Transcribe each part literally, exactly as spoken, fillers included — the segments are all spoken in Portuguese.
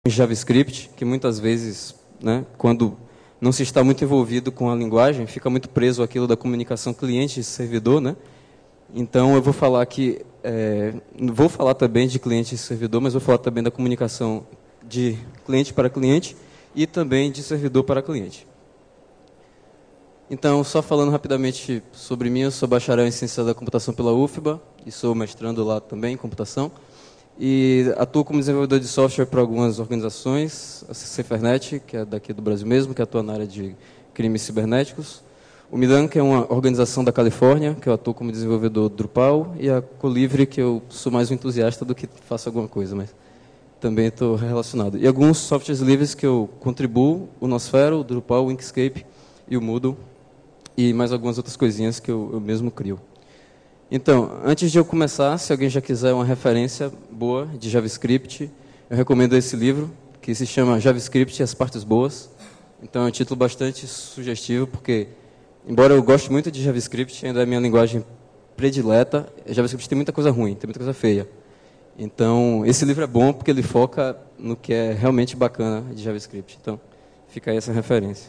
em JavaScript, que muitas vezes, né, quando não se está muito envolvido com a linguagem, fica muito preso àquilo da comunicação cliente-servidor, né? Então, eu vou falar aqui, é, vou falar também de cliente e servidor, mas vou falar também da comunicação de cliente para cliente e também de servidor para cliente. Então, só falando rapidamente sobre mim, eu sou bacharel em Ciência da Computação pela U F B A e sou mestrando lá também em Computação. E atuo como desenvolvedor de software para algumas organizações, a Cefernet, que é daqui do Brasil mesmo, que atua na área de crimes cibernéticos, o Midan, que é uma organização da Califórnia, que eu atuo como desenvolvedor Drupal, e a Colivre, que eu sou mais um entusiasta do que faço alguma coisa, mas também estou relacionado. E alguns softwares livres que eu contribuo, o Nosfero, o Drupal, o Inkscape e o Moodle, e mais algumas outras coisinhas que eu, eu mesmo crio. Então, antes de eu começar, se alguém já quiser uma referência boa de JavaScript, eu recomendo esse livro, que se chama JavaScript e as Partes Boas. Então, é um título bastante sugestivo, porque, embora eu goste muito de JavaScript, ainda é a minha linguagem predileta, JavaScript tem muita coisa ruim, tem muita coisa feia. Então, esse livro é bom porque ele foca no que é realmente bacana de JavaScript. Então, fica aí essa referência.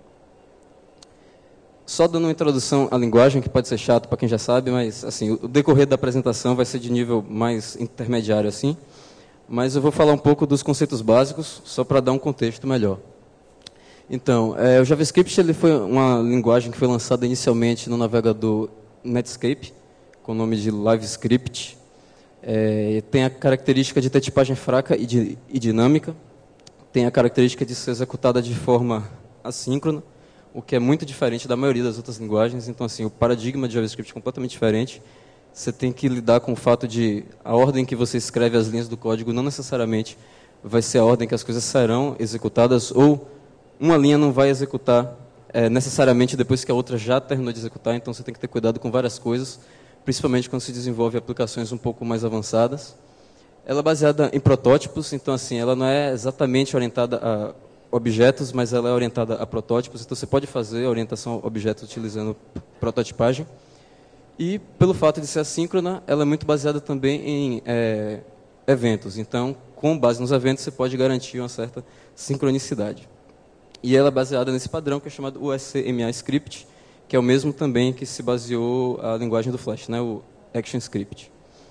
Só dando uma introdução à linguagem, que pode ser chato para quem já sabe, mas assim, o decorrer da apresentação vai ser de nível mais intermediário assim, mas eu vou falar um pouco dos conceitos básicos, só para dar um contexto melhor. Então, é, o JavaScript ele foi uma linguagem que foi lançada inicialmente no navegador Netscape, com o nome de LiveScript. É, tem a característica de ter tipagem fraca e, de, e dinâmica, tem a característica de ser executada de forma assíncrona, o que é muito diferente da maioria das outras linguagens. Então, assim, o paradigma de JavaScript é completamente diferente. Você tem que lidar com o fato de a ordem que você escreve as linhas do código não necessariamente vai ser a ordem que as coisas serão executadas, ou uma linha não vai executar é, necessariamente depois que a outra já terminou de executar. Então, você tem que ter cuidado com várias coisas, principalmente quando se desenvolve aplicações um pouco mais avançadas. Ela é baseada em protótipos, então, assim, ela não é exatamente orientada a objetos, mas ela é orientada a protótipos, então você pode fazer a orientação a objetos utilizando prototipagem. E, pelo fato de ser assíncrona, ela é muito baseada também em é, eventos. Então, com base nos eventos, você pode garantir uma certa sincronicidade. E ela é baseada nesse padrão que é chamado U S C M A Script, que é o mesmo também que se baseou a linguagem do Flash, né, o ActionScript.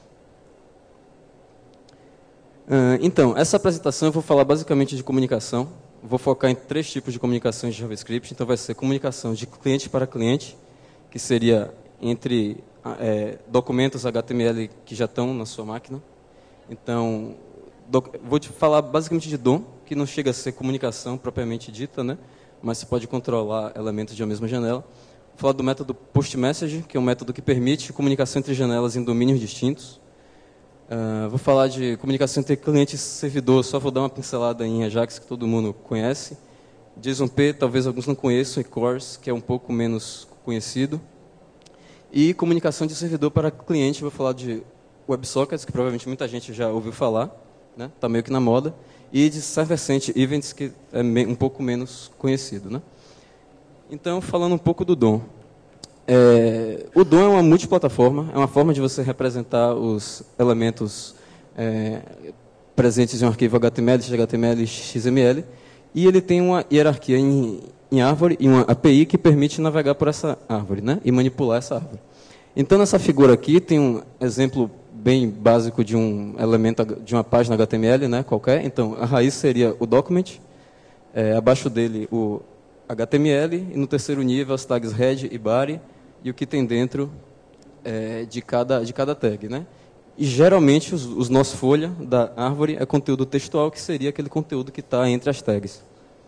Uh, então, essa apresentação eu vou falar basicamente de comunicação. Vou focar em três tipos de comunicação de JavaScript. Então, vai ser comunicação de cliente para cliente, que seria entre é, documentos H T M L que já estão na sua máquina. Então, do, vou te falar basicamente de D O M, que não chega a ser comunicação propriamente dita, né? Mas você pode controlar elementos de uma mesma janela. Vou falar do método PostMessage, que é um método que permite comunicação entre janelas em domínios distintos. Uh, vou falar de comunicação entre cliente e servidor, só vou dar uma pincelada em Ajax, que todo mundo conhece. JSON P, talvez alguns não conheçam, e Cors, que é um pouco menos conhecido. E comunicação de servidor para cliente, vou falar de WebSockets, que provavelmente muita gente já ouviu falar, né? Está meio que na moda. E de Server-Side Events, que é um pouco menos conhecido, né? Então, falando um pouco do D O M. É, o D O M é uma multiplataforma, é uma forma de você representar os elementos é, presentes em um arquivo H T M L, X H T M L e X M L, e ele tem uma hierarquia em, em árvore e uma A P I que permite navegar por essa árvore, né, e manipular essa árvore. Então, nessa figura aqui, tem um exemplo bem básico de um elemento de uma página H T M L, né, qualquer. Então, a raiz seria o document, é, abaixo dele o H T M L, e no terceiro nível as tags head e body, e o que tem dentro é, de, cada, de cada tag, né? E, geralmente, os, os nossos folha da árvore é conteúdo textual, que seria aquele conteúdo que está entre as tags.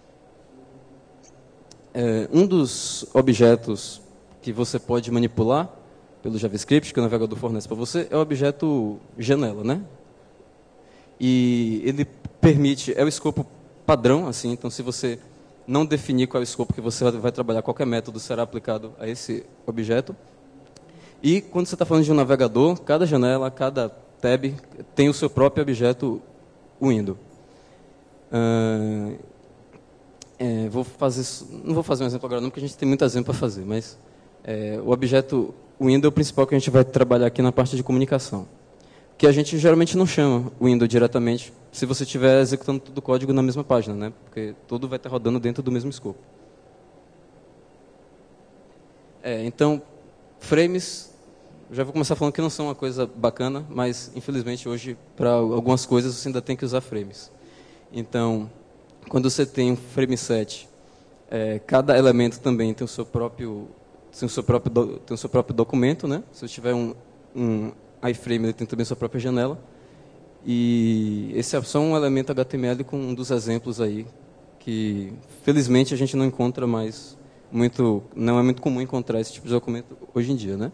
É, um dos objetos que você pode manipular pelo JavaScript, que o navegador fornece para você, é o objeto janela, né? E ele permite, é o escopo padrão, assim, então se você não definir qual é o escopo que você vai trabalhar, qualquer método será aplicado a esse objeto. E quando você está falando de um navegador, cada janela, cada tab tem o seu próprio objeto window. Uh, é, vou fazer, não vou fazer um exemplo agora não, porque a gente tem muito exemplo para fazer, mas é, o objeto window é o principal que a gente vai trabalhar aqui na parte de comunicação. Que a gente geralmente não chama window diretamente, se você estiver executando todo o código na mesma página, né? Porque tudo vai estar rodando dentro do mesmo escopo. É, então, frames, já vou começar falando que não são uma coisa bacana, mas, infelizmente, hoje, para algumas coisas, você ainda tem que usar frames. Então, quando você tem um frame set, é, cada elemento também tem o seu próprio, tem o seu próprio, do, tem o seu próprio documento, né? Se você tiver um, um iframe, ele tem também a sua própria janela. E esse é só um elemento H T M L com um dos exemplos aí, que, felizmente, a gente não encontra mais muito, não é muito comum encontrar esse tipo de documento hoje em dia, né?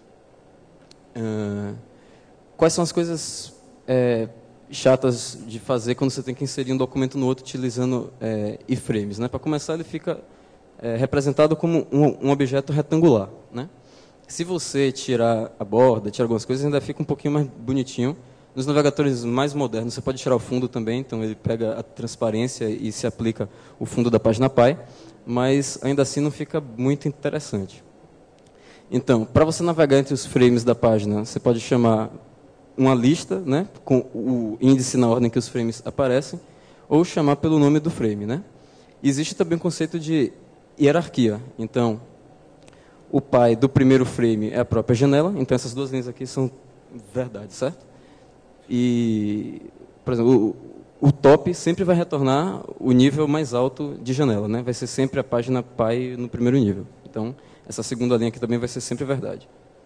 Uh, quais são as coisas é, chatas de fazer quando você tem que inserir um documento no outro utilizando é, iframes, né? Para começar, ele fica é, representado como um, um objeto retangular, né? Se você tirar a borda, tirar algumas coisas, ainda fica um pouquinho mais bonitinho. Nos navegadores mais modernos, você pode tirar o fundo também, então ele pega a transparência e se aplica o fundo da página Pi, mas ainda assim não fica muito interessante. Então, para você navegar entre os frames da página, você pode chamar uma lista, né, com o índice na ordem que os frames aparecem, ou chamar pelo nome do frame, né? Existe também o conceito de hierarquia. Então, o pai do primeiro frame é a própria janela, então essas duas linhas aqui são verdade, certo? E, por exemplo, o, o top sempre vai retornar o nível mais alto de janela, né? Vai ser sempre a página pai no primeiro nível. Então, essa segunda linha aqui também vai ser sempre verdade.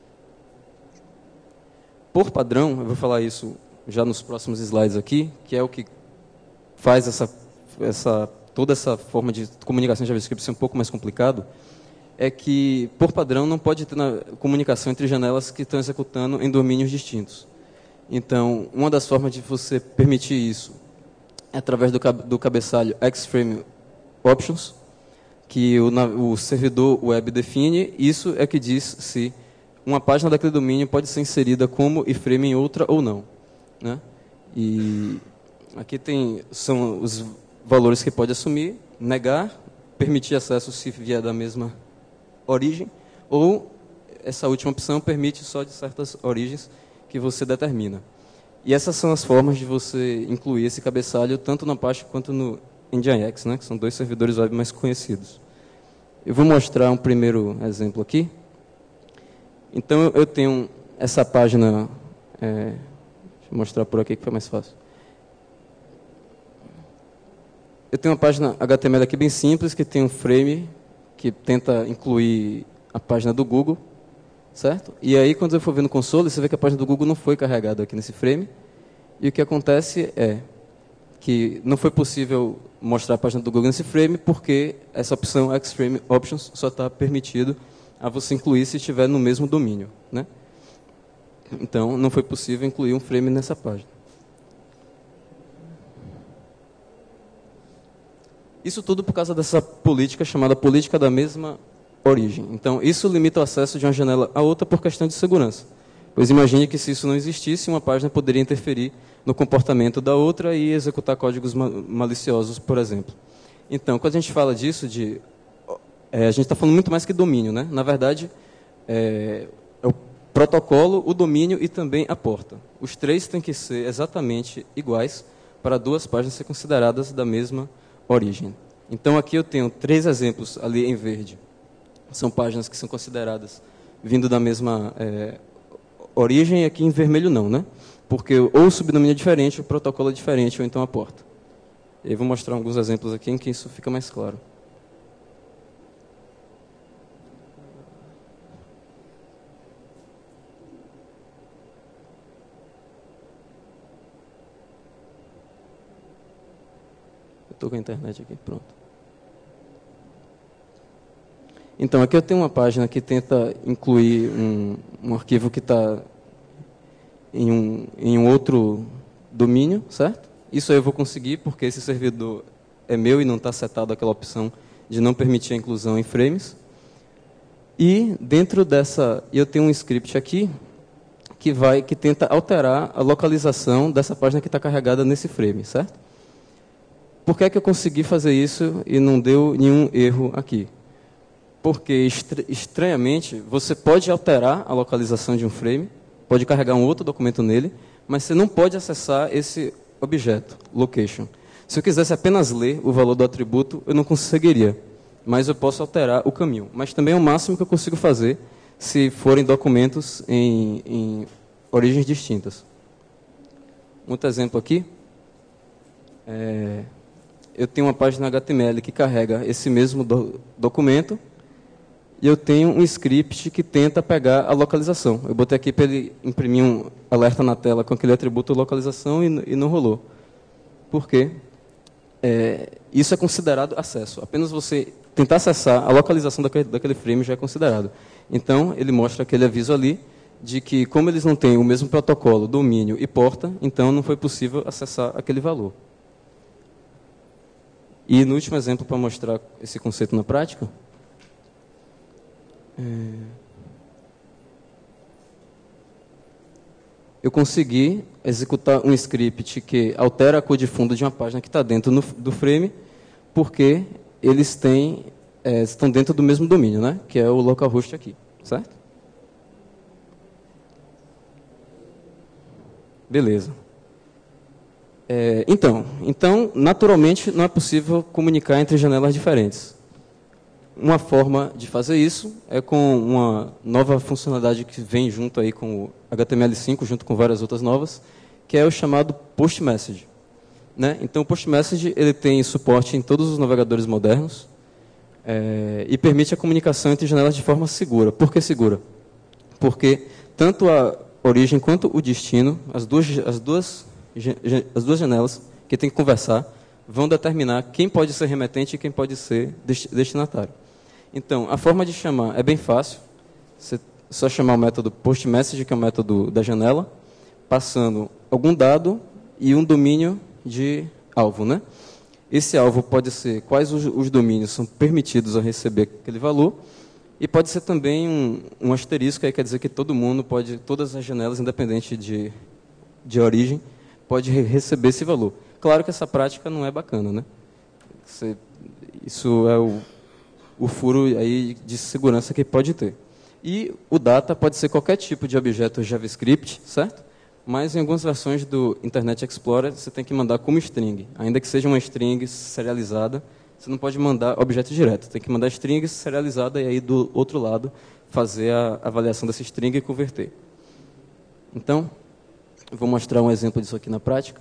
Por padrão, eu vou falar isso já nos próximos slides aqui, que é o que faz essa, essa, toda essa forma de comunicação em JavaScript ser um pouco mais complicado, é que, por padrão, não pode ter na, comunicação entre janelas que estão executando em domínios distintos. Então, uma das formas de você permitir isso é através do, do cabeçalho Xframe Options, que o, o servidor web define. Isso é que diz se uma página daquele domínio pode ser inserida como iframe em outra ou não, né? E aqui tem, são os valores que pode assumir: negar, permitir acesso se vier da mesma origem, ou essa última opção permite só de certas origens que você determina. E essas são as formas de você incluir esse cabeçalho tanto na Apache quanto no Nginx, né, que são dois servidores web mais conhecidos. Eu vou mostrar um primeiro exemplo aqui. Então, eu tenho essa página... É, deixa eu mostrar por aqui que foi mais fácil. Eu tenho uma página H T M L aqui bem simples, que tem um frame que tenta incluir a página do Google, certo? E aí, quando eu for ver no console, você vê que a página do Google não foi carregada aqui nesse frame. E o que acontece é que não foi possível mostrar a página do Google nesse frame, porque essa opção Xframe Options só está permitido a você incluir se estiver no mesmo domínio, né? Então, não foi possível incluir um frame nessa página. Isso tudo por causa dessa política chamada política da mesma origem. Então, isso limita o acesso de uma janela a outra por questão de segurança. Pois imagine que se isso não existisse, uma página poderia interferir no comportamento da outra e executar códigos maliciosos, por exemplo. Então, quando a gente fala disso, de, é, a gente está falando muito mais que domínio, né? Na verdade, é, é o protocolo, o domínio e também a porta. Os três têm que ser exatamente iguais para duas páginas ser consideradas da mesma origem. Então, aqui eu tenho três exemplos ali em verde. São páginas que são consideradas vindo da mesma é, origem, e aqui em vermelho não, né? Porque ou o subdomínio é diferente, o protocolo é diferente, ou então a porta. Eu vou mostrar alguns exemplos aqui em que isso fica mais claro. Eu estou com a internet aqui, pronto. Então, aqui eu tenho uma página que tenta incluir um, um arquivo que está em um, em um outro domínio, certo? Isso aí eu vou conseguir porque esse servidor é meu e não está setado aquela opção de não permitir a inclusão em frames. E dentro dessa, eu tenho um script aqui que vai, que tenta alterar a localização dessa página que está carregada nesse frame, certo? Por que é que eu consegui fazer isso e não deu nenhum erro aqui? Porque, estranhamente, você pode alterar a localização de um frame, pode carregar um outro documento nele, mas você não pode acessar esse objeto, location. Se eu quisesse apenas ler o valor do atributo, eu não conseguiria, mas eu posso alterar o caminho. Mas também é o máximo que eu consigo fazer se forem documentos em, em origens distintas. Um outro exemplo aqui. É, eu tenho uma página H T M L que carrega esse mesmo do, documento e eu tenho um script que tenta pegar a localização. Eu botei aqui para ele imprimir um alerta na tela com aquele atributo localização e, e não rolou. Por quê? É, isso é considerado acesso. Apenas você tentar acessar a localização daquele, daquele frame já é considerado. Então, ele mostra aquele aviso ali de que, como eles não têm o mesmo protocolo, domínio e porta, então não foi possível acessar aquele valor. E no último exemplo, para mostrar esse conceito na prática, é... eu consegui executar um script que altera a cor de fundo de uma página que está dentro no, do frame, porque eles têm, é, estão dentro do mesmo domínio, né? Que é o localhost aqui, certo? Beleza. É, então, então, naturalmente, não é possível comunicar entre janelas diferentes. Uma forma de fazer isso é com uma nova funcionalidade que vem junto aí com o H T M L cinco, junto com várias outras novas, que é o chamado Post Message. Né? Então, o Post Message ele tem suporte em todos os navegadores modernos é, e permite a comunicação entre janelas de forma segura. Por que segura? Porque tanto a origem quanto o destino, as duas, as duas, as duas janelas que tem que conversar, vão determinar quem pode ser remetente e quem pode ser destinatário. Então, a forma de chamar é bem fácil. Você só chamar o método postMessage, que é o método da janela, passando algum dado e um domínio de alvo. Né? Esse alvo pode ser quais os, os domínios são permitidos a receber aquele valor, e pode ser também um, um asterisco, aí quer dizer que todo mundo pode, todas as janelas, independente de, de origem, pode re receber esse valor. Claro que essa prática não é bacana, né? Você, isso é o, o furo aí de segurança que pode ter. E o data pode ser qualquer tipo de objeto JavaScript, certo? Mas em algumas versões do Internet Explorer você tem que mandar como string. Ainda que seja uma string serializada, você não pode mandar objeto direto. Tem que mandar string serializada e aí do outro lado fazer a avaliação dessa string e converter. Então, eu vou mostrar um exemplo disso aqui na prática.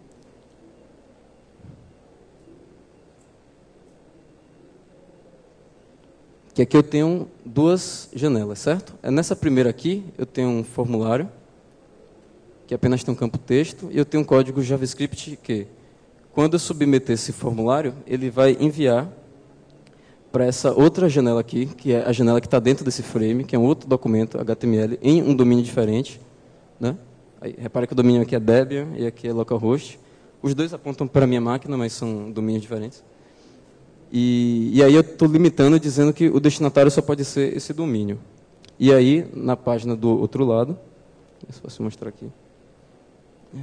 Que aqui eu tenho duas janelas, certo? Nessa primeira aqui, eu tenho um formulário, que apenas tem um campo texto, e eu tenho um código JavaScript que, quando eu submeter esse formulário, ele vai enviar para essa outra janela aqui, que é a janela que está dentro desse frame, que é um outro documento H T M L, em um domínio diferente. Né? Aí, repara que o domínio aqui é Debian e aqui é localhost. Os dois apontam para a minha máquina, mas são domínios diferentes. E, e aí eu estou limitando, dizendo que o destinatário só pode ser esse domínio. E aí, na página do outro lado, se posso mostrar aqui. É...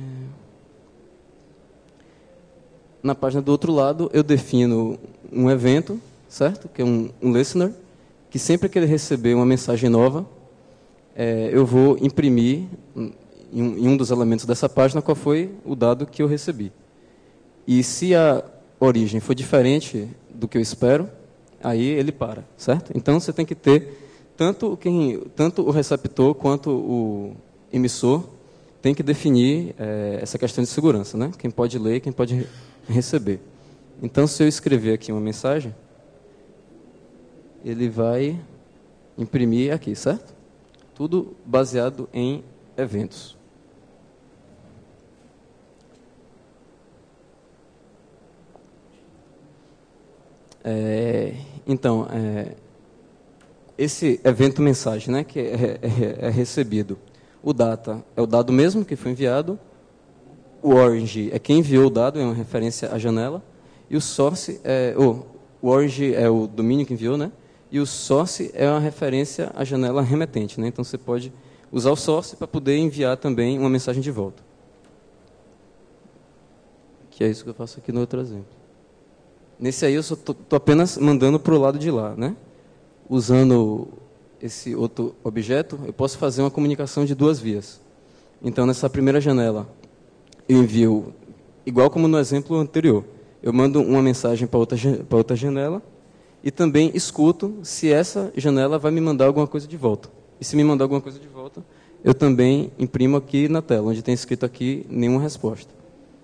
Na página do outro lado, eu defino um evento, certo? Que é um, um listener, que sempre que ele receber uma mensagem nova, é, eu vou imprimir em um, em um dos elementos dessa página qual foi o dado que eu recebi. E se a origem for diferente do que eu espero, aí ele para, certo? Então, você tem que ter tanto, quem, tanto o receptor quanto o emissor tem que definir é, essa questão de segurança, né? Quem pode ler e quem pode receber. Então, se eu escrever aqui uma mensagem, ele vai imprimir aqui, certo? Tudo baseado em eventos. É, então, é, esse evento mensagem, né, que é, é, é recebido, o data é o dado mesmo que foi enviado, o origin é quem enviou o dado, é uma referência à janela, e o source é oh, o origin é o domínio que enviou, né? E o source é uma referência à janela remetente, né? Então você pode usar o source para poder enviar também uma mensagem de volta. Que é isso que eu faço aqui no outro exemplo. Nesse aí eu estou apenas mandando para o lado de lá, né? Usando esse outro objeto, eu posso fazer uma comunicação de duas vias. Então, nessa primeira janela, eu envio igual como no exemplo anterior. Eu mando uma mensagem para outra, para outra janela e também escuto se essa janela vai me mandar alguma coisa de volta. E se me mandar alguma coisa de volta, eu também imprimo aqui na tela, onde tem escrito aqui nenhuma resposta.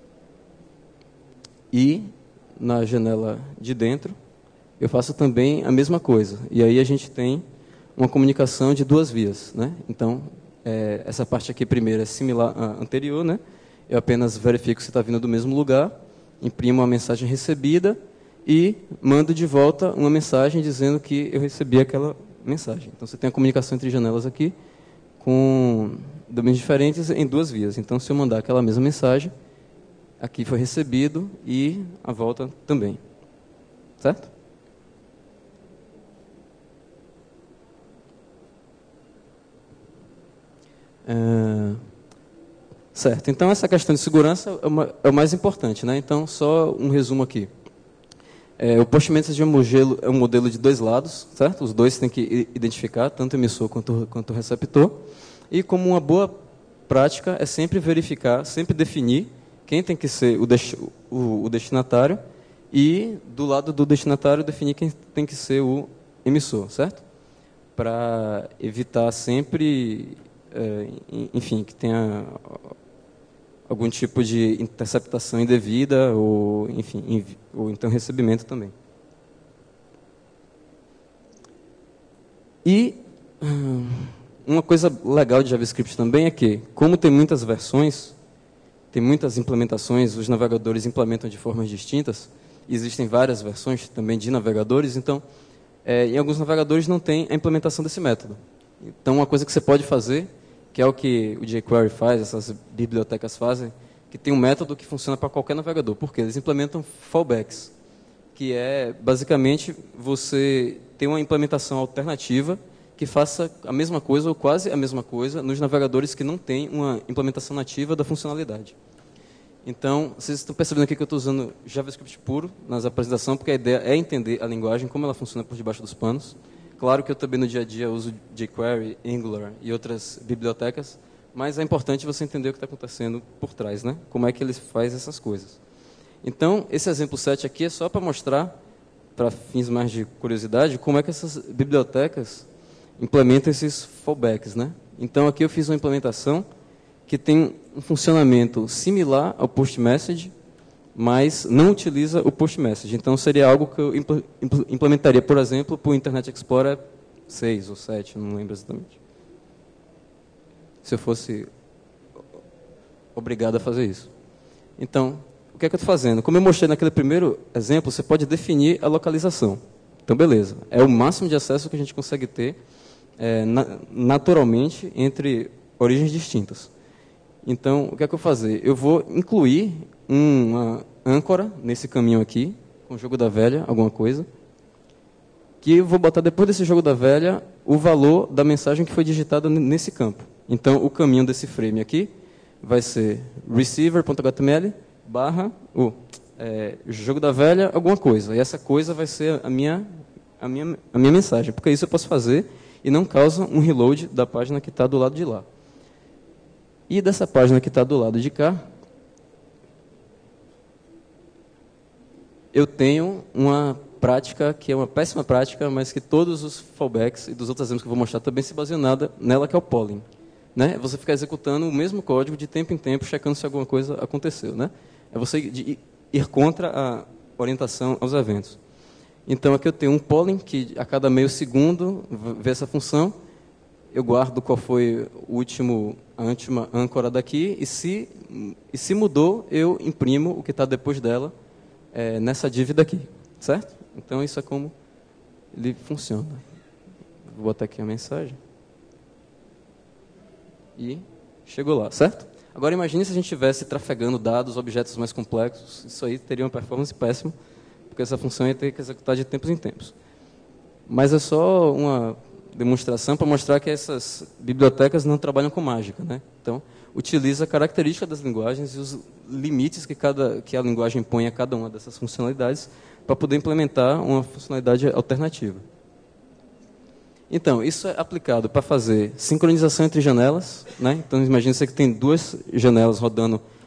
E na janela de dentro, eu faço também a mesma coisa. E aí a gente tem uma comunicação de duas vias, né? Então, é, essa parte aqui primeiro é similar à anterior, né? Eu apenas verifico se está vindo do mesmo lugar, imprimo a mensagem recebida e mando de volta uma mensagem dizendo que eu recebi aquela mensagem. Então, você tem a comunicação entre janelas aqui com domínios diferentes em duas vias. Então, se eu mandar aquela mesma mensagem, aqui foi recebido e a volta também. Certo? É... Certo. Então, essa questão de segurança é, uma, é o mais importante, né? Então, só um resumo aqui. É, o Post Message é um, modelo, é um modelo de dois lados, certo? Os dois têm que identificar, tanto o emissor quanto, quanto o receptor. E como uma boa prática é sempre verificar, sempre definir quem tem que ser o, desti o, o destinatário e, do lado do destinatário, definir quem tem que ser o emissor, certo? Para evitar sempre, é, enfim, que tenha algum tipo de interceptação indevida ou, enfim, ou então recebimento também. E hum, uma coisa legal de JavaScript também é que, como tem muitas versões, tem muitas implementações, os navegadores implementam de formas distintas, existem várias versões também de navegadores, então, é, em alguns navegadores não tem a implementação desse método. Então, uma coisa que você pode fazer, que é o que o jQuery faz, essas bibliotecas fazem, que tem um método que funciona para qualquer navegador, porque eles implementam fallbacks, que é, basicamente, você ter uma implementação alternativa que faça a mesma coisa ou quase a mesma coisa nos navegadores que não têm uma implementação nativa da funcionalidade. Então, vocês estão percebendo aqui que eu estou usando JavaScript puro nas apresentações, porque a ideia é entender a linguagem, como ela funciona por debaixo dos panos. Claro que eu também no dia a dia uso jQuery, Angular e outras bibliotecas, mas é importante você entender o que está acontecendo por trás, né? Como é que ele faz essas coisas. Então, esse exemplo sete aqui é só para mostrar, para fins mais de curiosidade, como é que essas bibliotecas implementam esses fallbacks, né? Então, aqui eu fiz uma implementação que tem um funcionamento similar ao post message, mas não utiliza o post message. Então, seria algo que eu impl impl implementaria, por exemplo, para o Internet Explorer seis ou sete, não lembro exatamente. Se eu fosse obrigado a fazer isso. Então, o que é que eu estou fazendo? Como eu mostrei naquele primeiro exemplo, você pode definir a localização. Então, beleza. É o máximo de acesso que a gente consegue ter é, na, naturalmente entre origens distintas. Então, o que é que eu vou fazer? Eu vou incluir uma âncora nesse caminho aqui, com o jogo da velha, alguma coisa, que eu vou botar depois desse jogo da velha o valor da mensagem que foi digitada nesse campo. Então, o caminho desse frame aqui vai ser receiver.html barra o é, jogo da velha, alguma coisa. E essa coisa vai ser a minha, a minha, a minha mensagem, porque isso eu posso fazer e não causa um reload da página que está do lado de lá. E dessa página que está do lado de cá, eu tenho uma prática que é uma péssima prática, mas que todos os fallbacks e dos outros exemplos que eu vou mostrar também se baseiam nada nela, que é o polling. Né? Você ficar executando o mesmo código de tempo em tempo, checando se alguma coisa aconteceu. Né? É você ir contra a orientação aos eventos. Então, aqui eu tenho um polling que a cada meio segundo vê essa função, eu guardo qual foi o último, a última âncora daqui, e se, e se mudou, eu imprimo o que está depois dela é, nessa dívida aqui. Certo? Então, isso é como ele funciona. Vou botar aqui a mensagem. E chegou lá, certo? Agora, imagine se a gente estivesse trafegando dados, objetos mais complexos. Isso aí teria uma performance péssima, porque essa função ia ter que executar de tempos em tempos. Mas é só uma demonstração para mostrar que essas bibliotecas não trabalham com mágica, né? Então, utiliza a característica das linguagens e os limites que, cada, que a linguagem põe a cada uma dessas funcionalidades para poder implementar uma funcionalidade alternativa. Então, isso é aplicado para fazer sincronização entre janelas, né? Então, imagine você que tem duas janelas rodando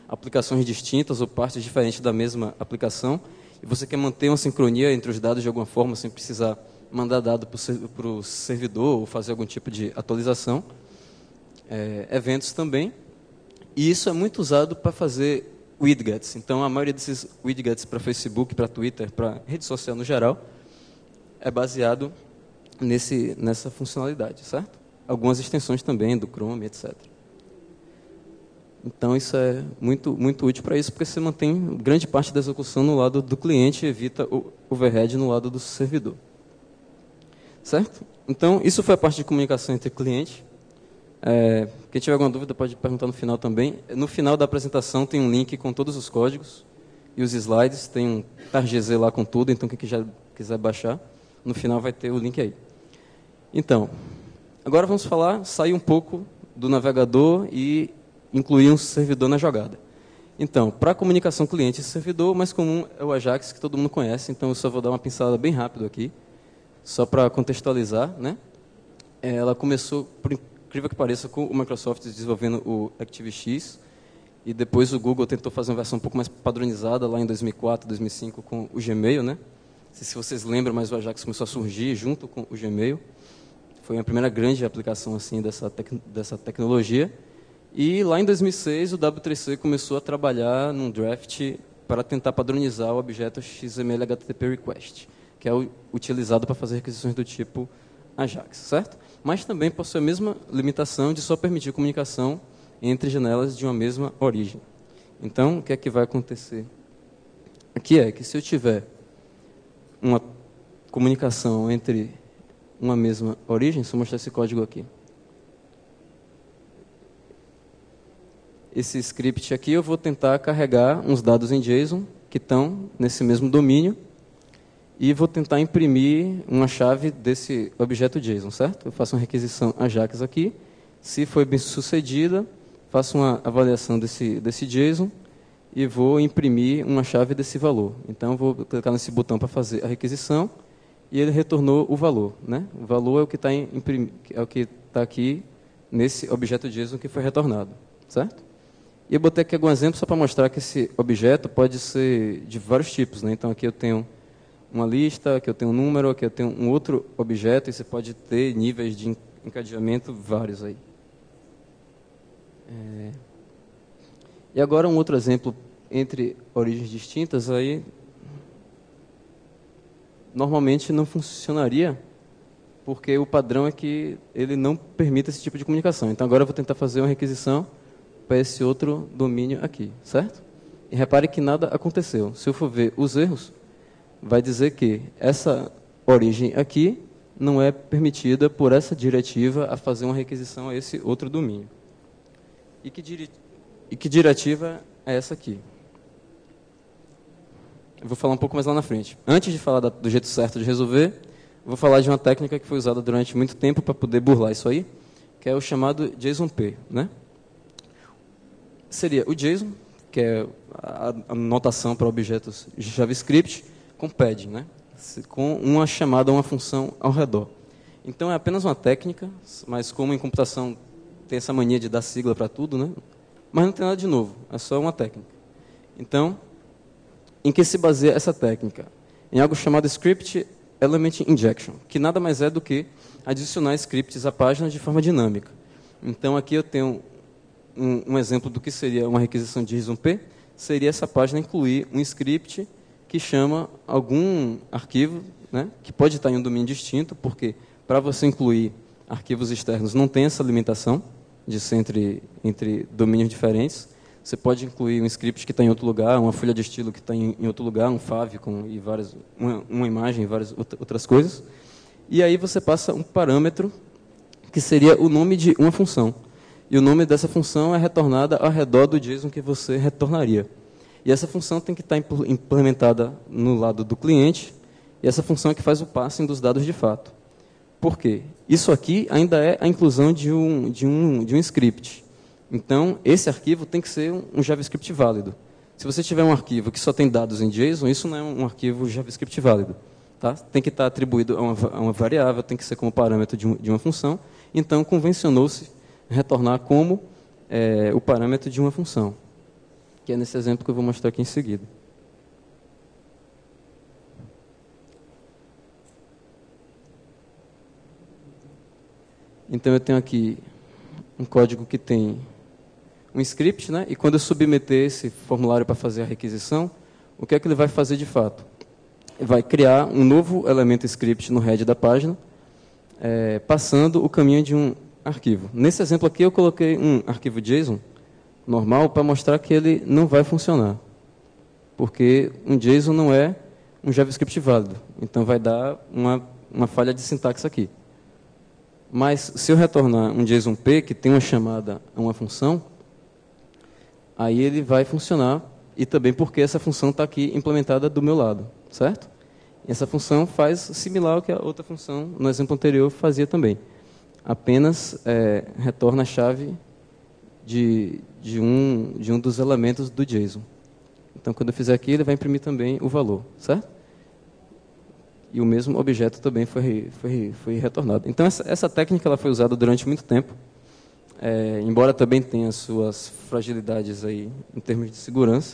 aplicações distintas ou partes diferentes da mesma aplicação, e você quer manter uma sincronia entre os dados de alguma forma, sem precisar mandar dado para o servidor ou fazer algum tipo de atualização. É, eventos também. E isso é muito usado para fazer widgets. Então, a maioria desses widgets para Facebook, para Twitter, para rede social no geral, é baseado nesse, nessa funcionalidade, certo? Algumas extensões também, do Chrome, etcétera. Então, isso é muito, muito útil para isso, porque você mantém grande parte da execução no lado do cliente e evita o overhead no lado do servidor. Certo? Então, isso foi a parte de comunicação entre cliente. É, quem tiver alguma dúvida pode perguntar no final também. No final da apresentação tem um link com todos os códigos e os slides. Tem um targz lá com tudo, então quem já quiser baixar, no final vai ter o link aí. Então, agora vamos falar, sair um pouco do navegador e incluir um servidor na jogada. Então, para a comunicação cliente e servidor, o mais comum é o Ajax, que todo mundo conhece, então eu só vou dar uma pincelada bem rápido aqui, só para contextualizar, né? Ela começou, por incrível que pareça, com o Microsoft desenvolvendo o ActiveX, e depois o Google tentou fazer uma versão um pouco mais padronizada lá em dois mil e quatro, dois mil e cinco com o Gmail, né? Não sei se vocês lembram, mas o Ajax começou a surgir junto com o Gmail. Foi a primeira grande aplicação assim dessa, tec dessa tecnologia. E lá em dois mil e seis o W três C começou a trabalhar num draft para tentar padronizar o objeto X M L H T T P Request, que é o utilizado para fazer requisições do tipo Ajax, certo? Mas também possui a mesma limitação de só permitir comunicação entre janelas de uma mesma origem. Então, o que é que vai acontecer? Aqui é que se eu tiver uma comunicação entre uma mesma origem, se eu mostrar esse código aqui. Esse script aqui eu vou tentar carregar uns dados em JSON que estão nesse mesmo domínio e vou tentar imprimir uma chave desse objeto JSON, certo? Eu faço uma requisição Ajax aqui. Se foi bem sucedida, faço uma avaliação desse, desse JSON e vou imprimir uma chave desse valor. Então, vou clicar nesse botão para fazer a requisição e ele retornou o valor, né? O valor é o que está é o que está aqui nesse objeto JSON que foi retornado, certo? E eu botei aqui algum exemplo só para mostrar que esse objeto pode ser de vários tipos, né? Então, aqui eu tenho uma lista, aqui eu tenho um número, aqui eu tenho um outro objeto, e você pode ter níveis de encadeamento vários aí. É... E agora um outro exemplo entre origens distintas, aí normalmente não funcionaria, porque o padrão é que ele não permite esse tipo de comunicação. Então agora eu vou tentar fazer uma requisição para esse outro domínio aqui, certo? E repare que nada aconteceu. Se eu for ver os erros, vai dizer que essa origem aqui não é permitida por essa diretiva a fazer uma requisição a esse outro domínio. E que, dire... e que diretiva é essa aqui? Eu vou falar um pouco mais lá na frente. Antes de falar do jeito certo de resolver, eu vou falar de uma técnica que foi usada durante muito tempo para poder burlar isso aí, que é o chamado JSON-P, né? Seria o JSON, que é a, a notação para objetos de JavaScript, com padding, né? Com uma chamada a uma função ao redor. Então, é apenas uma técnica, mas como em computação tem essa mania de dar sigla para tudo, né? Mas não tem nada de novo, é só uma técnica. Então, em que se baseia essa técnica? Em algo chamado Script Element Injection, que nada mais é do que adicionar scripts à página de forma dinâmica. Então, aqui eu tenho um, um exemplo do que seria uma requisição de JSON-P, seria essa página incluir um script que chama algum arquivo, né, que pode estar em um domínio distinto, porque para você incluir arquivos externos não tem essa limitação de ser entre, entre domínios diferentes. Você pode incluir um script que está em outro lugar, uma folha de estilo que está em, em outro lugar, um favicon e várias, uma, uma imagem e várias outras coisas. E aí você passa um parâmetro que seria o nome de uma função. E o nome dessa função é retornada ao redor do JSON que você retornaria. E essa função tem que estar implementada no lado do cliente, e essa função é que faz o passing dos dados de fato. Por quê? Isso aqui ainda é a inclusão de um, de um, de um script. Então, esse arquivo tem que ser um JavaScript válido. Se você tiver um arquivo que só tem dados em JSON, isso não é um arquivo JavaScript válido. Tá? Tem que estar atribuído a uma, a uma variável, tem que ser como parâmetro de, um, de uma função. Então, convencionou-se retornar como é, o parâmetro de uma função. que é nesse exemplo que eu vou mostrar aqui em seguida. Então, eu tenho aqui um código que tem um script, né? E quando eu submeter esse formulário para fazer a requisição, o que é que ele vai fazer de fato? Ele vai criar um novo elemento script no head da página, é, passando o caminho de um arquivo. Nesse exemplo aqui, eu coloquei um arquivo JSON normal para mostrar que ele não vai funcionar, porque um JSON não é um JavaScript válido. Então, vai dar uma, uma falha de sintaxe aqui. Mas, se eu retornar um JSON-P, que tem uma chamada a uma função, aí ele vai funcionar, e também porque essa função está aqui implementada do meu lado, certo? E essa função faz similar ao que a outra função, no exemplo anterior, fazia também. Apenas é, retorna a chave de, de, um, de um dos elementos do JSON. Então, quando eu fizer aqui, ele vai imprimir também o valor, certo? E o mesmo objeto também foi, foi, foi retornado. Então, essa, essa técnica ela foi usada durante muito tempo, é, embora também tenha suas fragilidades aí em termos de segurança.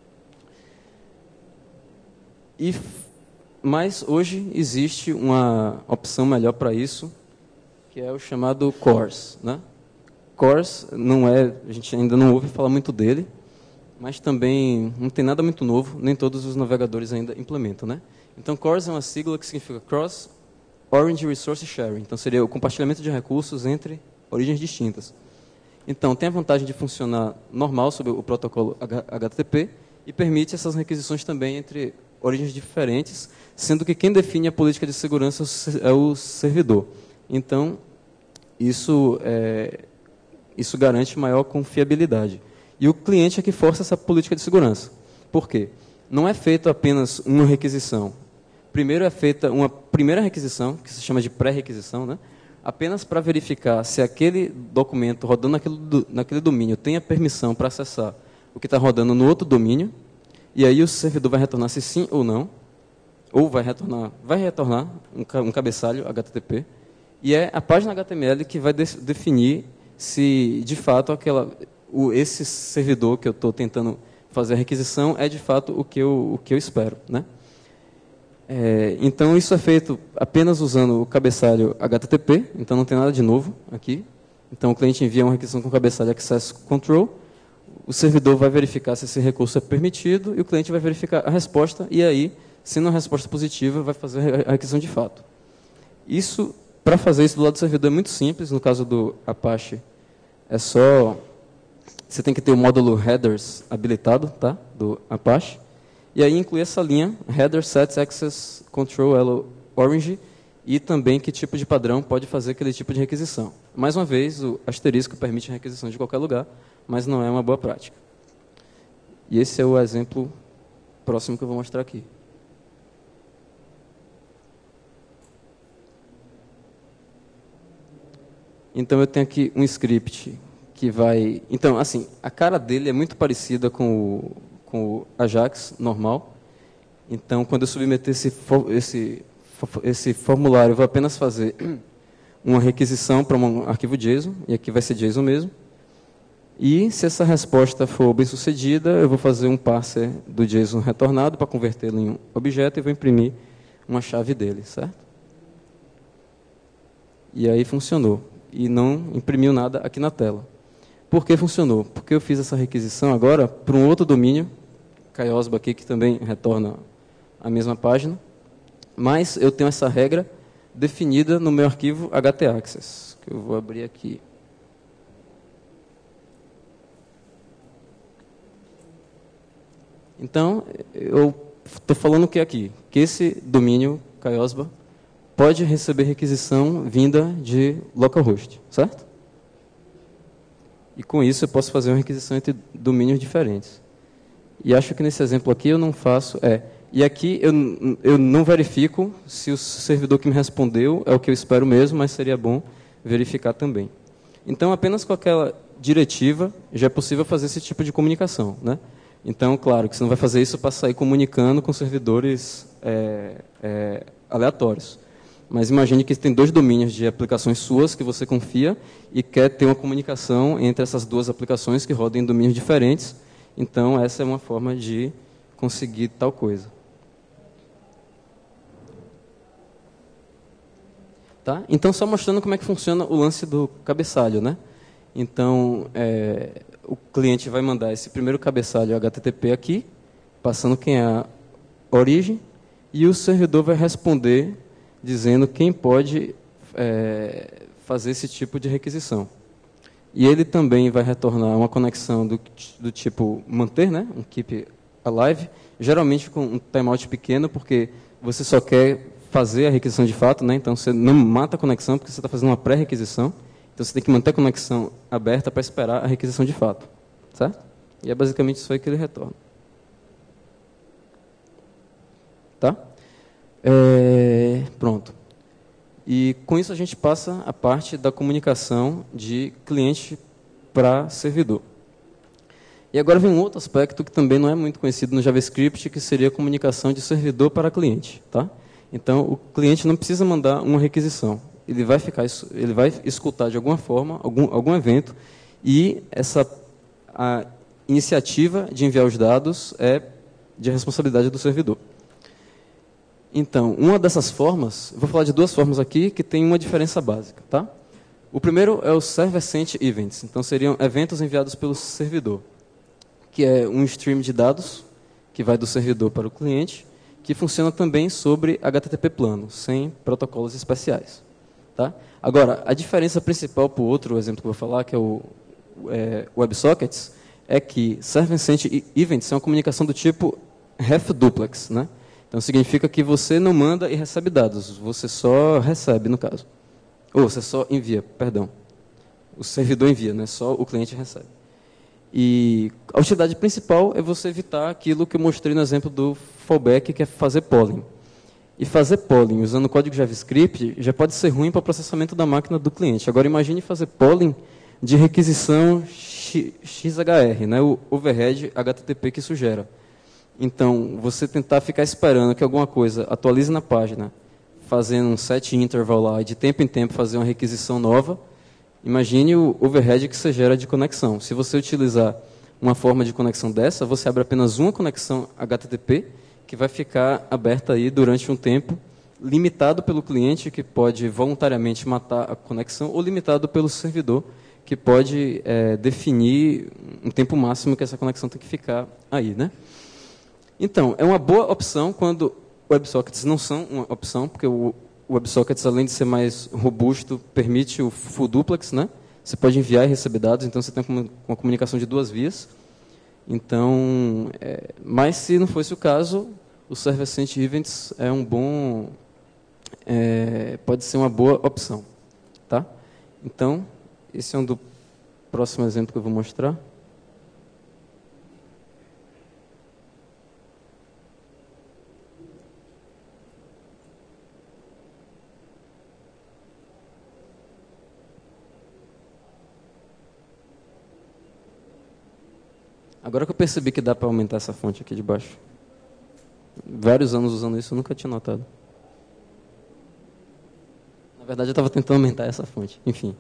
E, mas hoje existe uma opção melhor para isso, que é o chamado CORS, né? CORS não é, a gente ainda não ouve falar muito dele, mas também não tem nada muito novo, nem todos os navegadores ainda implementam, né? Então, CORS é uma sigla que significa Cross Origin Resource Sharing. Então, seria o compartilhamento de recursos entre origens distintas. Então, tem a vantagem de funcionar normal sobre o protocolo H T T P e permite essas requisições também entre origens diferentes, sendo que quem define a política de segurança é o servidor. Então, isso, é, isso garante maior confiabilidade. E o cliente é que força essa política de segurança. Por quê? Não é feita apenas uma requisição. Primeiro é feita uma primeira requisição, que se chama de pré-requisição, né? Apenas para verificar se aquele documento rodando naquele, naquele domínio tem a permissão para acessar o que está rodando no outro domínio, e aí o servidor vai retornar se sim ou não, ou vai retornar, vai retornar um, um cabeçalho H T T P, e é a página H T M L que vai de, definir se, de fato, aquela, o, esse servidor que eu estou tentando fazer a requisição é, de fato, o que eu, o que eu espero, né? É, então, isso é feito apenas usando o cabeçalho H T T P, então não tem nada de novo aqui. Então, o cliente envia uma requisição com o cabeçalho Access Control, o servidor vai verificar se esse recurso é permitido, e o cliente vai verificar a resposta, e aí, sendo uma resposta positiva, vai fazer a requisição de fato. Isso, para fazer isso do lado do servidor, é muito simples. No caso do Apache, é só... Você tem que ter o módulo headers habilitado, tá? Do Apache. E aí inclui essa linha, header sets access control orange, e também que tipo de padrão pode fazer aquele tipo de requisição. Mais uma vez, o asterisco permite a requisição de qualquer lugar, mas não é uma boa prática. E esse é o exemplo próximo que eu vou mostrar aqui. Então, eu tenho aqui um script que vai... Então, assim, a cara dele é muito parecida com o, com o Ajax normal. Então, quando eu submeter esse, esse, esse formulário, eu vou apenas fazer uma requisição para um arquivo JSON, e aqui vai ser JSON mesmo. E, se essa resposta for bem sucedida, eu vou fazer um parser do JSON retornado para convertê-lo em um objeto e vou imprimir uma chave dele, certo? E aí funcionou. E não imprimiu nada aqui na tela. Por que funcionou? Porque eu fiz essa requisição agora para um outro domínio, Kaiosba aqui, que também retorna a mesma página, mas eu tenho essa regra definida no meu arquivo htaccess, que eu vou abrir aqui. Então, eu estou falando o que aqui? Que esse domínio, Kaiosba, pode receber requisição vinda de localhost, certo? E com isso eu posso fazer uma requisição entre domínios diferentes. E acho que nesse exemplo aqui eu não faço... É, e aqui eu, eu não verifico se o servidor que me respondeu é o que eu espero mesmo, mas seria bom verificar também. Então, apenas com aquela diretiva já é possível fazer esse tipo de comunicação, né? Então, claro, que você não vai fazer isso para sair comunicando com servidores é, é, aleatórios. Mas imagine que tem dois domínios de aplicações suas que você confia e quer ter uma comunicação entre essas duas aplicações que rodam em domínios diferentes. Então, essa é uma forma de conseguir tal coisa. Tá? Então, só mostrando como é que funciona o lance do cabeçalho, né? Então, é, o cliente vai mandar esse primeiro cabeçalho H T T P aqui, passando quem é a origem, e o servidor vai responder dizendo quem pode é, fazer esse tipo de requisição. E ele também vai retornar uma conexão do, do tipo manter, né? Um keep alive, geralmente com um timeout pequeno, porque você só quer fazer a requisição de fato, né? Então você não mata a conexão, porque você está fazendo uma pré-requisição. Então você tem que manter a conexão aberta para esperar a requisição de fato. Certo? E é basicamente isso aí que ele retorna. Tá? É, pronto. E com isso a gente passa a parte da comunicação de cliente para servidor. E agora vem um outro aspecto que também não é muito conhecido no JavaScript, que seria a comunicação de servidor para cliente. Tá? Então, o cliente não precisa mandar uma requisição. Ele vai, ficar, ele vai escutar de alguma forma, algum, algum evento, e essa, a iniciativa de enviar os dados é de responsabilidade do servidor. Então, uma dessas formas, vou falar de duas formas aqui que tem uma diferença básica. Tá? O primeiro é o Server-Sent Events. Então, seriam eventos enviados pelo servidor, que é um stream de dados que vai do servidor para o cliente, que funciona também sobre H T T P plano, sem protocolos especiais. Tá? Agora, a diferença principal para o outro exemplo que eu vou falar, que é o é, WebSockets, é que Server-Sent Events é uma comunicação do tipo Half-Duplex, né? Então, significa que você não manda e recebe dados, você só recebe, no caso. Ou você só envia, perdão. O servidor envia, né? Só o cliente recebe. E a utilidade principal é você evitar aquilo que eu mostrei no exemplo do fallback, que é fazer polling. E fazer polling usando o código JavaScript já pode ser ruim para o processamento da máquina do cliente. Agora, imagine fazer polling de requisição X H R, né? O overhead H T T P que isso gera. Então, você tentar ficar esperando que alguma coisa atualize na página, fazendo um set interval lá, e de tempo em tempo fazer uma requisição nova, imagine o overhead que você gera de conexão. Se você utilizar uma forma de conexão dessa, você abre apenas uma conexão H T T P, que vai ficar aberta aí durante um tempo, limitado pelo cliente, que pode voluntariamente matar a conexão, ou limitado pelo servidor, que pode é, definir um tempo máximo que essa conexão tem que ficar aí, né? Então, é uma boa opção quando WebSockets não são uma opção, porque o WebSockets, além de ser mais robusto, permite o full duplex, né? Você pode enviar e receber dados, então você tem uma comunicação de duas vias. Então, é, mas se não fosse o caso, o Server-Sent Events é um bom, é, pode ser uma boa opção, tá? Então, esse é um do próximo exemplo que eu vou mostrar. Agora que eu percebi que dá para aumentar essa fonte aqui de baixo. Vários anos usando isso, eu nunca tinha notado. Na verdade, eu estava tentando aumentar essa fonte. Enfim.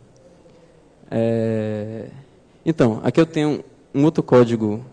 É... Então, aqui eu tenho um outro código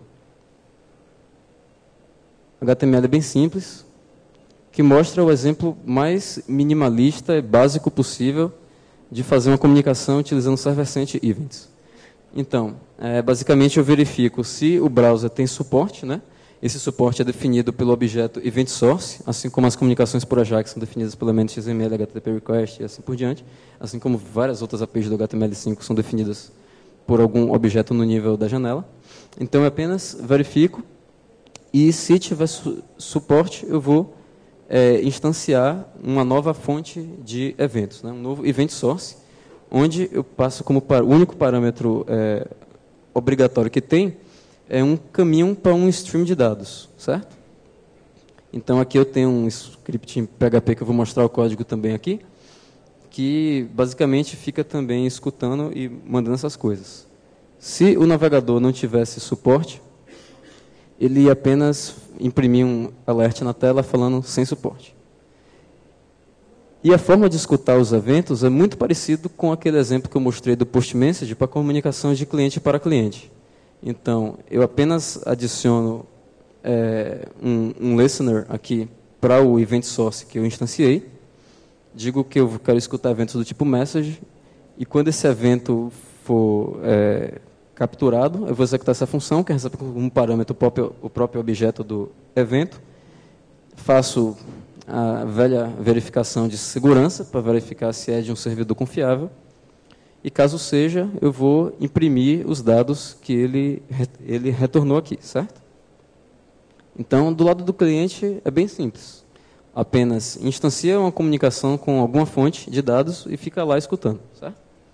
H T M L bem simples, que mostra o exemplo mais minimalista e básico possível de fazer uma comunicação utilizando Server-Sent Events. Então, é, basicamente eu verifico se o browser tem suporte, né? Esse suporte é definido pelo objeto Event Source, assim como as comunicações por Ajax são definidas pelo elemento X M L, H T T P Request e assim por diante, assim como várias outras A P Is do H T M L cinco são definidas por algum objeto no nível da janela. Então, eu apenas verifico e, se tiver su suporte, eu vou é, instanciar uma nova fonte de eventos, né? Um novo Event Source, onde eu passo como par o único parâmetro é, obrigatório que tem é um caminho para um stream de dados, certo? Então, aqui eu tenho um script em P H P que eu vou mostrar o código também aqui, que basicamente fica também escutando e mandando essas coisas. Se o navegador não tivesse suporte, ele ia apenas imprimir um alert na tela falando sem suporte. E a forma de escutar os eventos é muito parecido com aquele exemplo que eu mostrei do post message para comunicação de cliente para cliente. Então, eu apenas adiciono é, um, um listener aqui para o event source que eu instanciei, digo que eu quero escutar eventos do tipo message, e quando esse evento for é, capturado, eu vou executar essa função, que recebe como parâmetro o próprio, o próprio objeto do evento, faço a velha verificação de segurança, para verificar se é de um servidor confiável, e caso seja, eu vou imprimir os dados que ele, ele retornou aqui, certo? Então, do lado do cliente, é bem simples. Apenas instancia uma comunicação com alguma fonte de dados e fica lá escutando, certo?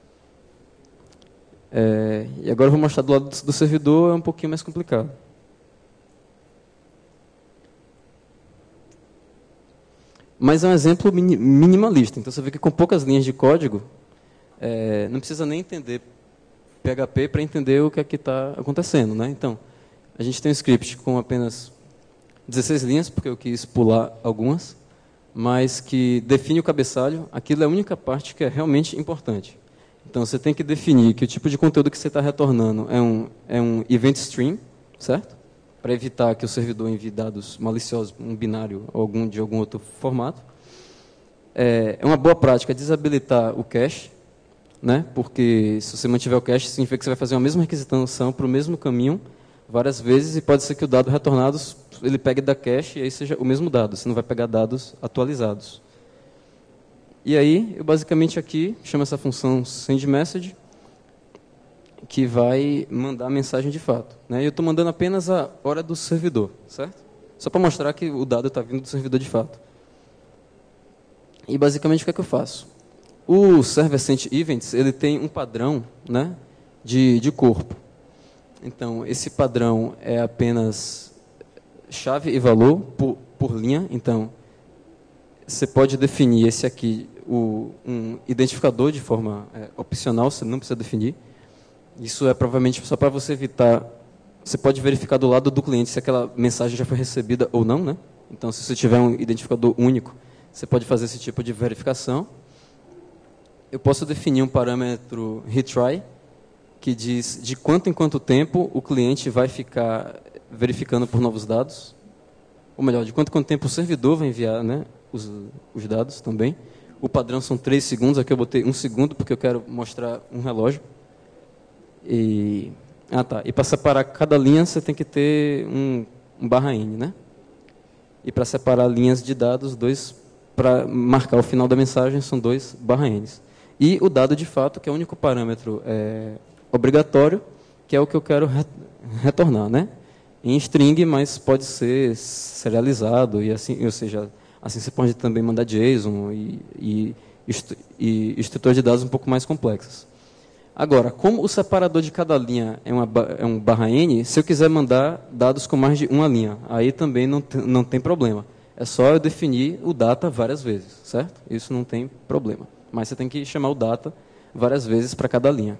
É, e agora eu vou mostrar do lado do servidor, é um pouquinho mais complicado. Mas é um exemplo minimalista. Então, você vê que com poucas linhas de código, é, não precisa nem entender P H P para entender o que é que está acontecendo, né? Então, a gente tem um script com apenas dezesseis linhas, porque eu quis pular algumas, mas que define o cabeçalho. Aquilo é a única parte que é realmente importante. Então, você tem que definir que o tipo de conteúdo que você está retornando é um, é um event stream, certo? Para evitar que o servidor envie dados maliciosos, um binário ou algum, de algum outro formato. É, é uma boa prática desabilitar o cache, né? Porque se você mantiver o cache, significa que você vai fazer a mesma requisitação para o mesmo caminho várias vezes, e pode ser que o dado retornado ele pegue da cache e aí seja o mesmo dado, você não vai pegar dados atualizados. E aí, eu basicamente aqui chamo essa função sendMessage, que vai mandar a mensagem de fato, né? Eu estou mandando apenas a hora do servidor, certo? Só para mostrar que o dado está vindo do servidor de fato. E basicamente o que é que eu faço? O Server Sent Events ele tem um padrão, né, de, de corpo. Então, esse padrão é apenas chave e valor por, por linha. Então, você pode definir esse aqui, o, um identificador de forma é, opcional, você não precisa definir. Isso é provavelmente só para você evitar... Você pode verificar do lado do cliente se aquela mensagem já foi recebida ou não, né? Então, se você tiver um identificador único, você pode fazer esse tipo de verificação. Eu posso definir um parâmetro retry, que diz de quanto em quanto tempo o cliente vai ficar verificando por novos dados. Ou melhor, de quanto em quanto tempo o servidor vai enviar, né, os, os dados também. O padrão são três segundos, aqui eu botei um segundo porque eu quero mostrar um relógio. E, ah, tá. E para separar cada linha você tem que ter um, um barra N, né? E para separar linhas de dados, dois, para marcar o final da mensagem, são dois barra Ns. E o dado de fato, que é o único parâmetro é, obrigatório, que é o que eu quero re retornar, né? Em string, mas pode ser serializado, e assim, ou seja, assim você pode também mandar JSON e, e, e estruturas de dados um pouco mais complexas. Agora, como o separador de cada linha é, uma, é um barra N, se eu quiser mandar dados com mais de uma linha, aí também não, não tem problema. É só eu definir o data várias vezes, certo? Isso não tem problema. Mas você tem que chamar o data várias vezes para cada linha.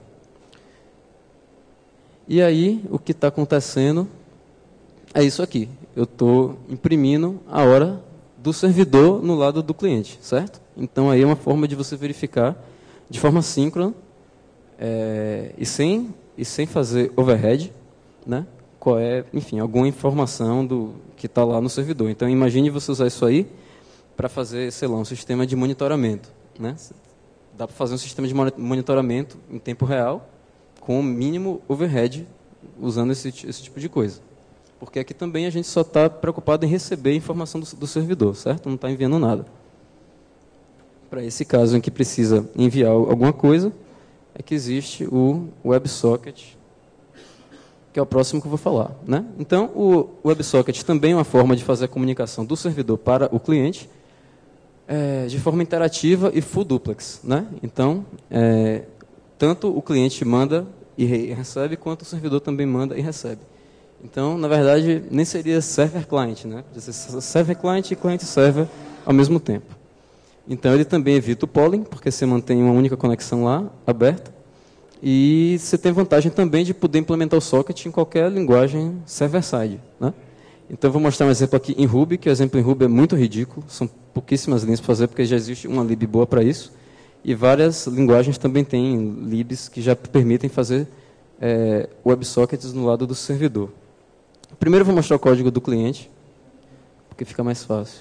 E aí, o que está acontecendo é isso aqui. Eu estou imprimindo a hora do servidor no lado do cliente, certo? Então, aí é uma forma de você verificar de forma síncrona é, e, sem, e sem fazer overhead, né? Qual é, enfim, alguma informação do, que está lá no servidor. Então, imagine você usar isso aí para fazer, sei lá, um sistema de monitoramento, né? Dá para fazer um sistema de monitoramento em tempo real com o mínimo overhead usando esse, esse tipo de coisa. Porque aqui também a gente só está preocupado em receber a informação do, do servidor, certo? Não está enviando nada. Para esse caso em que precisa enviar alguma coisa, é que existe o WebSocket, que é o próximo que eu vou falar, né? Então, o WebSocket também é uma forma de fazer a comunicação do servidor para o cliente, É, de forma interativa e full duplex, né? Então, é, tanto o cliente manda e recebe, quanto o servidor também manda e recebe. Então, na verdade, nem seria server-client, né? Podia ser server-client e client-server ao mesmo tempo. Então, ele também evita o polling, porque você mantém uma única conexão lá, aberta, e você tem vantagem também de poder implementar o socket em qualquer linguagem server-side, né? Então, eu vou mostrar um exemplo aqui em Ruby, que o exemplo em Ruby é muito ridículo, são pouquíssimas linhas para fazer, porque já existe uma lib boa para isso, e várias linguagens também têm libs que já permitem fazer é, WebSockets no lado do servidor. Primeiro eu vou mostrar o código do cliente, porque fica mais fácil.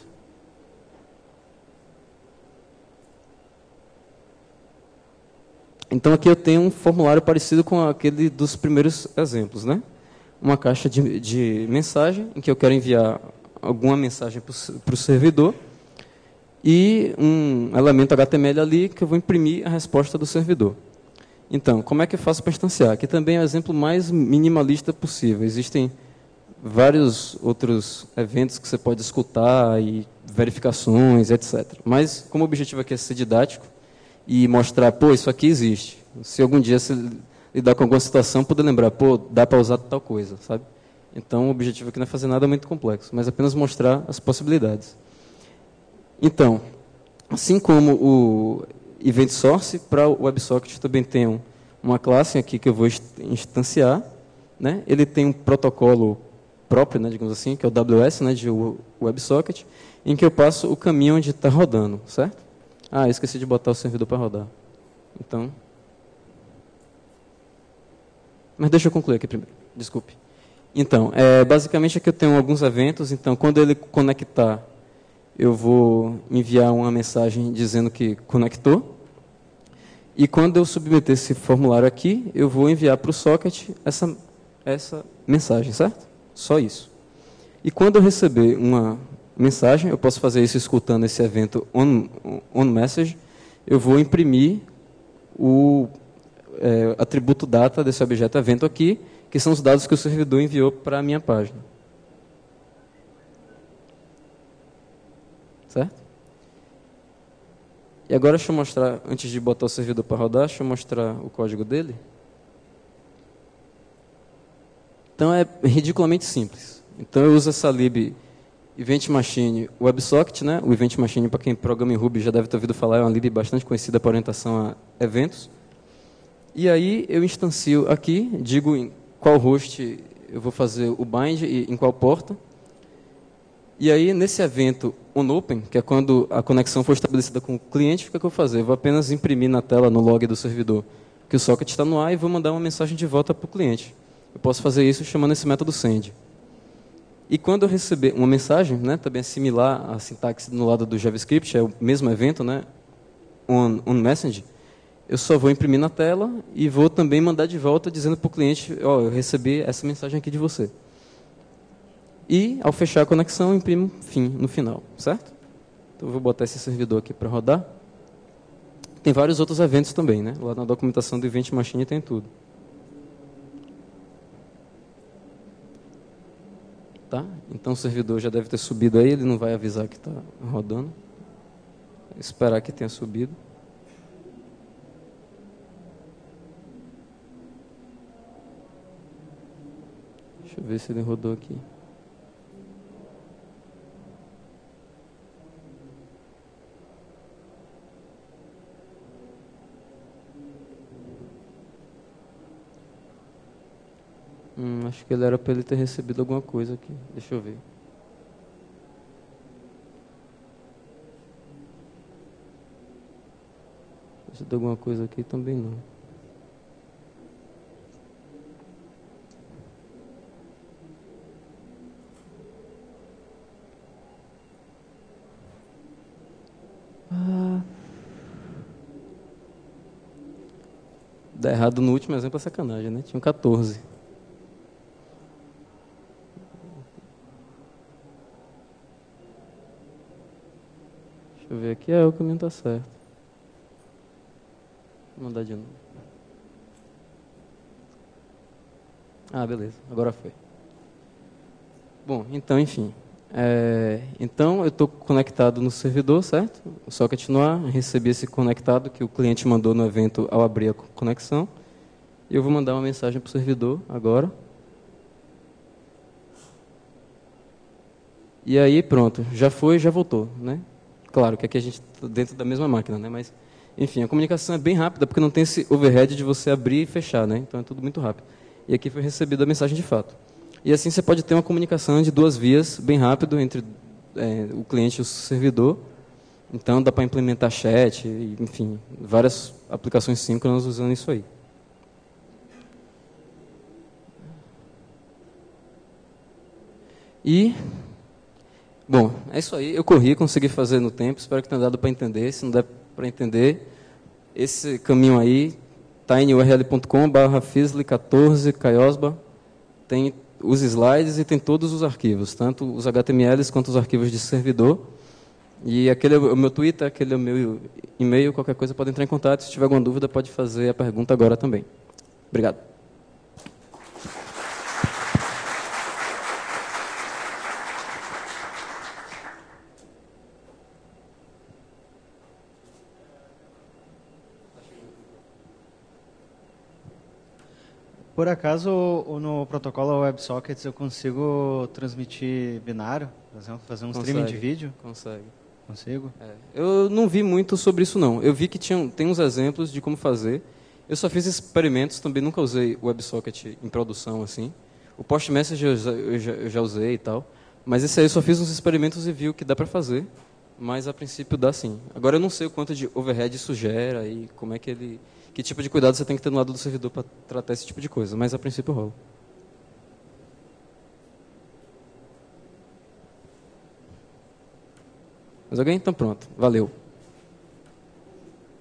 Então aqui eu tenho um formulário parecido com aquele dos primeiros exemplos, né? Uma caixa de, de mensagem, em que eu quero enviar alguma mensagem para o servidor, e um elemento H T M L ali que eu vou imprimir a resposta do servidor. Então, como é que eu faço para instanciar? Aqui também é o exemplo mais minimalista possível. Existem vários outros eventos que você pode escutar, e verificações, etcétera. Mas, como o objetivo aqui é ser didático, e mostrar, pô, isso aqui existe. Se algum dia você lidar com alguma situação, poder lembrar, pô, dá para usar tal coisa, sabe? Então, o objetivo aqui não é fazer nada muito complexo, mas apenas mostrar as possibilidades. Então, assim como o Event Source, para o WebSocket também tem uma classe aqui que eu vou instanciar, né? Ele tem um protocolo próprio, né, digamos assim, que é o W S, né, de WebSocket, em que eu passo o caminho onde está rodando, certo? Ah, eu esqueci de botar o servidor para rodar. Então... Mas deixa eu concluir aqui primeiro. Desculpe. Então, é, basicamente aqui eu tenho alguns eventos. Então, quando ele conectar, eu vou enviar uma mensagem dizendo que conectou. E quando eu submeter esse formulário aqui, eu vou enviar para o socket essa, essa mensagem, certo? Só isso. E quando eu receber uma mensagem, eu posso fazer isso escutando esse evento on, on message, eu vou imprimir o é, atributo data desse objeto evento aqui, que são os dados que o servidor enviou para a minha página. Certo? E agora deixa eu mostrar, antes de botar o servidor para rodar, deixa eu mostrar o código dele. Então é ridiculamente simples. Então eu uso essa lib Event Machine WebSocket, né? O Event Machine, para quem programa em Ruby já deve ter ouvido falar, é uma lib bastante conhecida para orientação a eventos. E aí eu instancio aqui, digo em qual host eu vou fazer o bind e em qual porta. E aí nesse evento onOpen, que é quando a conexão for estabelecida com o cliente, o que, é que eu vou fazer? Eu vou apenas imprimir na tela, no log do servidor, que o socket está no ar e vou mandar uma mensagem de volta para o cliente. Eu posso fazer isso chamando esse método send. E quando eu receber uma mensagem, né, também é similar à sintaxe no lado do JavaScript, é o mesmo evento, né, on, on message, eu só vou imprimir na tela e vou também mandar de volta dizendo para o cliente, ó, oh, eu recebi essa mensagem aqui de você. E, ao fechar a conexão, eu imprimo fim no final, certo? Então, eu vou botar esse servidor aqui para rodar. Tem vários outros eventos também, né? Lá na documentação do Event Machine tem tudo. Tá? Então, o servidor já deve ter subido aí, ele não vai avisar que está rodando. Vou esperar que tenha subido. Deixa eu ver se ele rodou aqui. Hum, acho que ele era para ele ter recebido alguma coisa aqui. Deixa eu ver. Recebido alguma coisa aqui também não. Ah. Dar errado no último exemplo é sacanagem, né? Tinha quatorze. Deixa eu ver aqui, é, o caminho está certo. Vou mandar de novo. Ah, beleza, agora foi. Bom, então, enfim. É, então, eu estou conectado no servidor, certo? Só continuar, recebi esse conectado que o cliente mandou no evento ao abrir a conexão. E eu vou mandar uma mensagem para o servidor agora. E aí, pronto, já foi, já voltou, né? Claro que aqui a gente está dentro da mesma máquina, né? Mas, enfim, a comunicação é bem rápida, porque não tem esse overhead de você abrir e fechar, né? Então é tudo muito rápido. E aqui foi recebida a mensagem de fato. E assim você pode ter uma comunicação de duas vias, bem rápido, entre é, o cliente e o servidor. Então dá para implementar chat, enfim, várias aplicações síncronas usando isso aí. E, bom, é isso aí. Eu corri, consegui fazer no tempo. Espero que tenha dado para entender. Se não der para entender, esse caminho aí, tinyurl ponto com barra fizzly quatorze caiosba, tem os slides e tem todos os arquivos, tanto os H T M Ls quanto os arquivos de servidor. E aquele é o meu Twitter, aquele é o meu e-mail, qualquer coisa pode entrar em contato. Se tiver alguma dúvida, pode fazer a pergunta agora também. Obrigado. Por acaso, no protocolo WebSockets eu consigo transmitir binário? Por exemplo, fazer um Consegue, streaming de vídeo? Consegue. Consigo? É. Eu não vi muito sobre isso, não. Eu vi que tinha, tem uns exemplos de como fazer. Eu só fiz experimentos, também nunca usei o WebSocket em produção, assim. O PostMessage eu já, eu já, eu já usei e tal. Mas esse aí eu só fiz uns experimentos e vi o que dá para fazer. Mas, a princípio, dá sim. Agora, eu não sei o quanto de overhead isso gera e como é que ele... Que tipo de cuidado você tem que ter no lado do servidor para tratar esse tipo de coisa. Mas, a princípio, rola. Mais alguém? Então, pronto. Valeu.